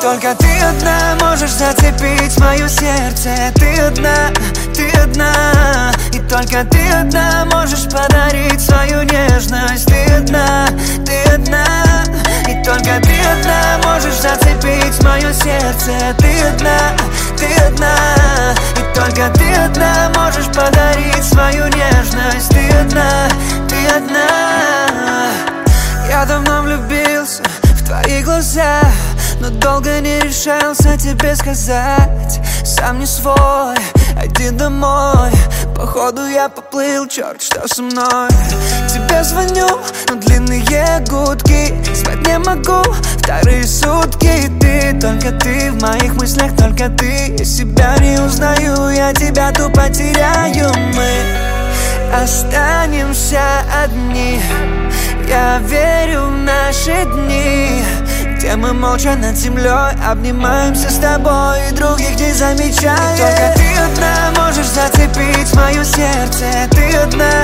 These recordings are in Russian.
Только ты одна можешь зацепить мое сердце. Ты одна, и только ты одна можешь подарить свою нежность. Ты одна, и только ты одна можешь зацепить мое сердце. Ты одна, и только ты одна можешь подарить свою нежность. Ты одна. Я давно влюбился в твои глаза, но долго не решался тебе сказать. Сам не свой, один домой. Походу я поплыл, черт, что со мной. Тебе звоню, но длинные гудки. Спать не могу вторые сутки. Только ты в моих мыслях, только ты. Я себя не узнаю, я тебя тупо теряю. Мы останемся одни. Я верю в наши дни, где мы молча над землей обнимаемся с тобой и других не замечаем. Только ты одна можешь зацепить мое сердце. Ты одна,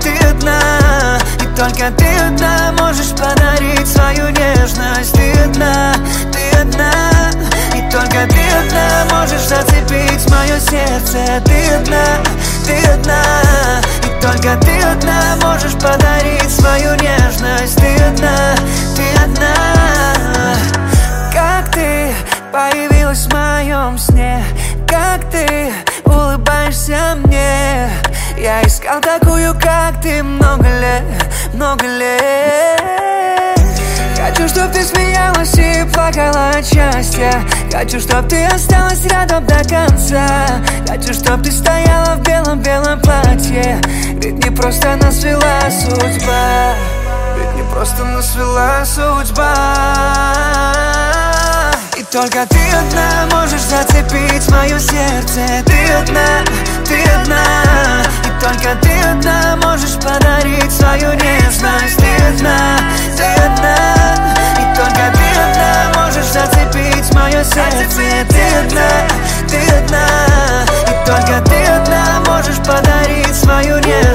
и только ты одна можешь подарить свою нежность. Ты одна, и только ты одна можешь зацепить мое сердце. Ты одна, и только ты одна можешь подарить свою нежность. Ты одна. Как ты появилась в моем сне, как ты улыбаешься мне. Я искал такую, как ты, много лет. Хочу, чтоб ты смеялась и плакала от счастья. Хочу, чтоб ты осталась рядом до конца. Хочу, чтоб ты стояла в белом-белом платье. Ведь не просто нас свела судьба. И только ты одна можешь зацепить мое сердце. Ты одна, и только ты одна можешь подарить свою нежность. Ты одна, и только ты одна можешь зацепить мое сердце. Ты одна, и только ты одна можешь подарить свою нежность.